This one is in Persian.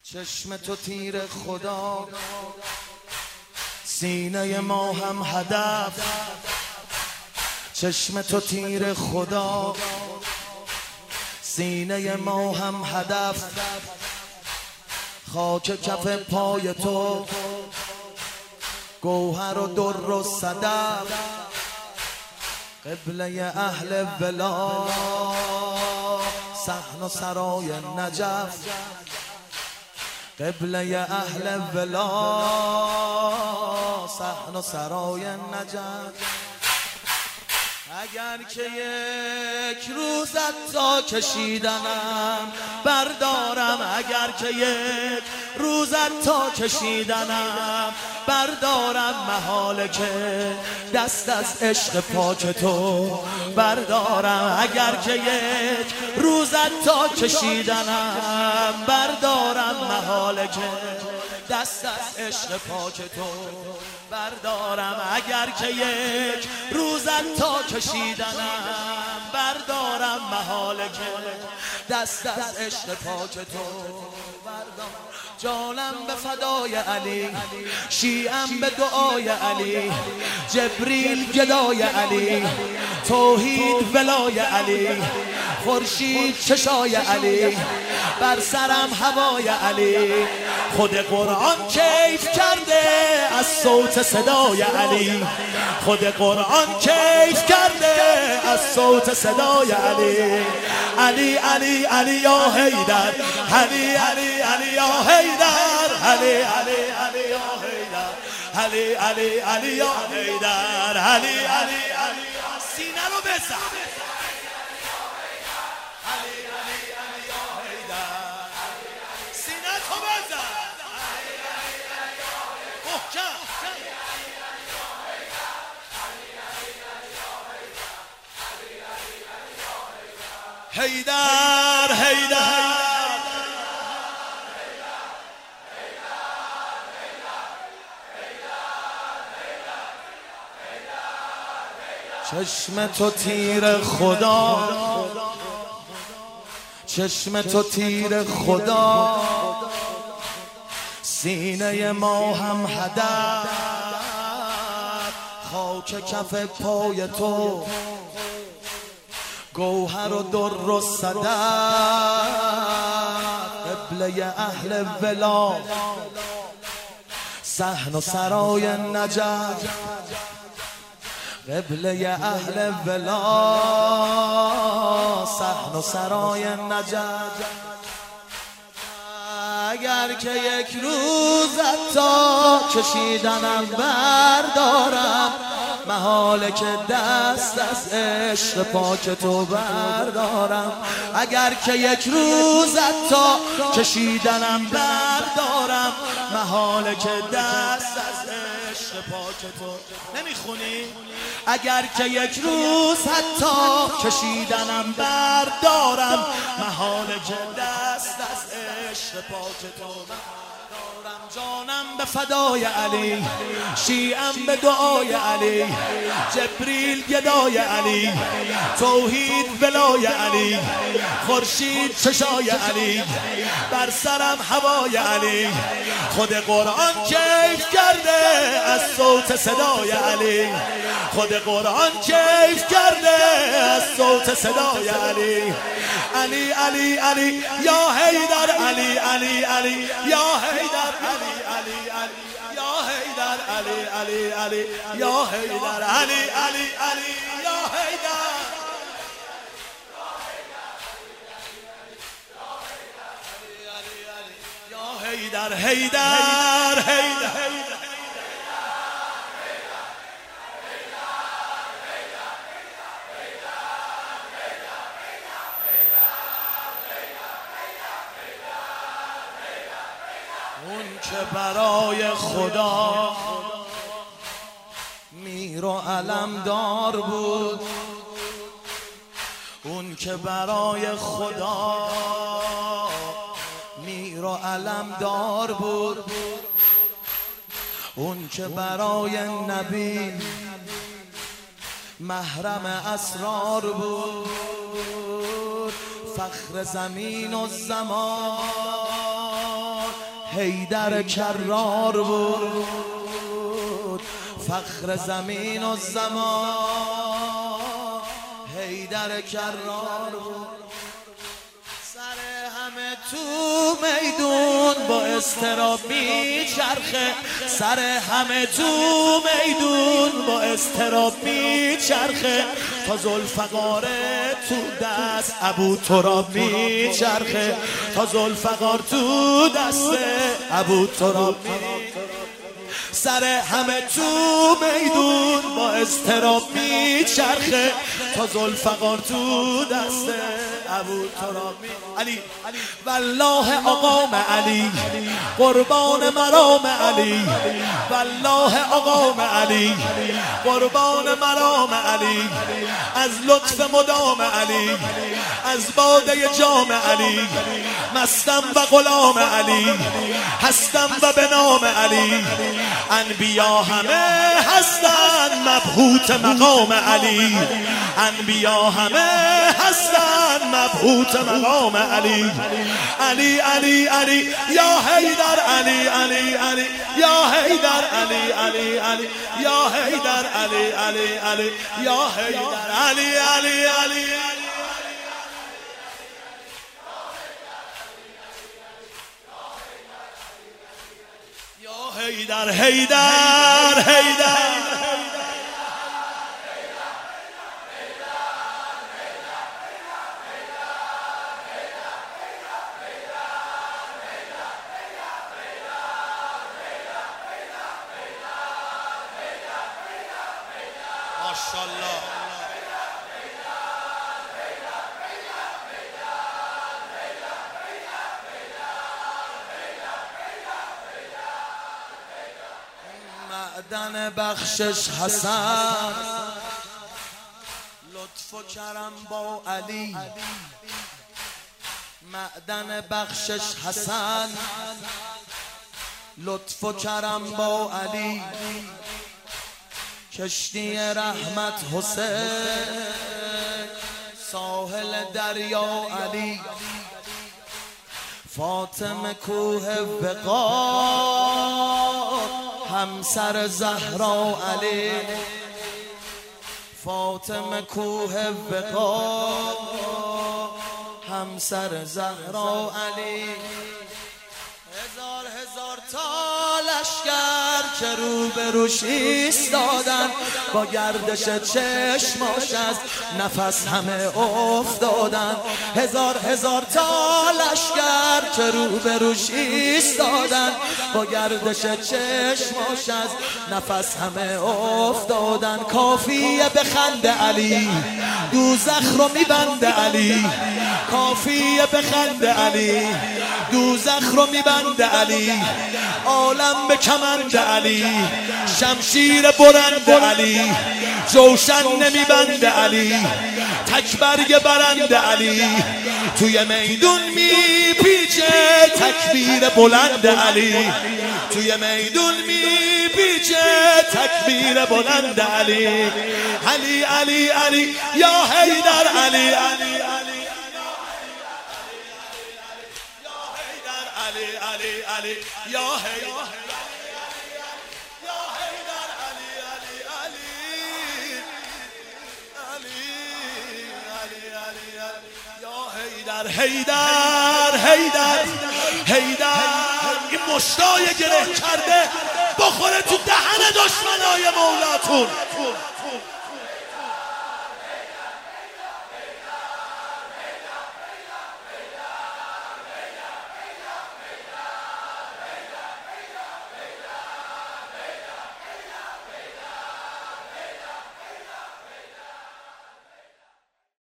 چشم تو تیر خدا، سینه ما هم هدف. چشم تو تیر خدا، سینه ما هم هدف. خاک کف پای تو، گوهر و در و صدف. قبله اهل ولا، صحن و سرای نجف. قبله اهل ولا، صحن و سرای نجف. اگر که یک روزت تا کشیدنم بردارم، اگر که یک روزت تا کشیدنم بردارم، محاله که دست از عشق پاک تو بردارم. اگر که یک روزت تا کشیدنم بردارم، محاله که دست از عشق پاک تو بردارم. اگر که یک روزت تا کشیدنم بردارم، محاله که دست از عشق پاک تو بردارم. جانم به فدای علی، شیعم به دعای علی. جبریل گدای علی، توحید ولای علی. خورشید چشای علی، بر سرم هوای علی. خود قرآن کیف کرده از صوت صدای علی. خود قرآن کیف کرده از صوت صدای علی. علی علی علی یا حیدر، علی علی علی یا حیدر، علی علی علی یا حیدر، علی علی علی یا حیدر، علی علی علی. سینه رو بزن. علی علی علی یا حیدر، سینه تو بزن. علی علی علی یا حیدر، محکم. حیدر حیدر چشم تو تیر خدا، چشم تو تیر خدا، سینه ما هم هدف. خاک کف پای تو، گوهر و در و صدف. قبله اهل ولا، صحن و سرای نجف. قبله اهل ولا، صحن و سرای نجف. اگر که یک روزت تا کشیدنم بردارم، محاله که دست از عشق پاک تو بردارم. اگر که یک روزت تا کشیدنم بردارم، محاله که دست از عشق پاک تو. نمیخونی؟ اگر که یک روز حتی کشیدنم بردارم، محاله که دست از عشق پاک تو بردارم. جانم به فدای علی، شیعم به دعای علی. جبریل گدای علی، توحید ولای علی. خورشید چشای علی، بر سرم هوای علی. خود قرآن کیف کرده از صوت صدای علی. خود قرآن کیف کرده از صوت صدای علی. علی علی علی یا حیدر، علی علی علی یا حیدر، علی علی علی یا حیدر، علی علی علی یا حیدر، علی علی علی یا حیدر. حیدر حیدر حیدر. اون که برای خدا میر و علمدار بود، اون که برای خدا میر و علمدار بود، اون که برای نبی محرم اسرار بود. فخر زمین و زمان حیدر کرار بود، فخر زمین و زمان. حیدر کرار بود، سر همه تو میدون با اضطراب میچرخه، سر همه تو میدون با اضطراب میچرخه، تا ذوالفقار تو دست ابوتراب میچرخه، تا ذوالفقار تو دست ابوتراب میچرخه. سر همه تو میدون با اضطراب میچرخه، تا ذوالفقار تو دست ابوتراب. علی والله آقام علی، قربان مرام علی، والله آقام علی، قربان مرام علی، از لطف مدام علی، از باده جام علی، مستم و غلام علی، هستم و به نام علی. انبیا همه هستن مبهوت مقام علی، انبیا همه هستن مبهوت مقام علی. علی علی علی یا حیدر، علی علی علی یا حیدر، علی علی علی یا حیدر، علی علی علی یا حیدر، علی علی علی حیدر حیدر حیدر. ماشاءالله معدن بخشش حسن، لطف و کرم با علی. معدن بخشش حسن، لطف و کرم با علی. کشتی رحمت حسین، ساحل دریا علی. فاطمه کوه وقار، همسر زهرا علی. فاطمه کوه وقار، همسر زهرا علی. هزار هزار تا لشکر که روبروش ایستادن، با گردش چشماش از نفس همه افتادن. هزار هزار تا لشکر که روبروش ایستادن، با گردش چشماش از نفس همه افتادن. کافیه بخنده علی، دوزخ رو میبنده علی. کافیه بخنده علی، دوزخ رو میبنده علی. عالم به کمند علی، شمشیر برند علی. جوشن نمیبنده علی، تکبرگ برند علی. توی میدون میپیچه تکبیر بلند علی. توی میدون میپیچه تکبیر بلند علی. علی علی علی یا حیدر، علی علی علی علی علی علی یا حیدر، یا حیدر، علی علی علی علی علی علی یا حیدر حیدر حیدر حیدر. این مشتای گره کرده بخوره تو دهن دشمنای مولاتون.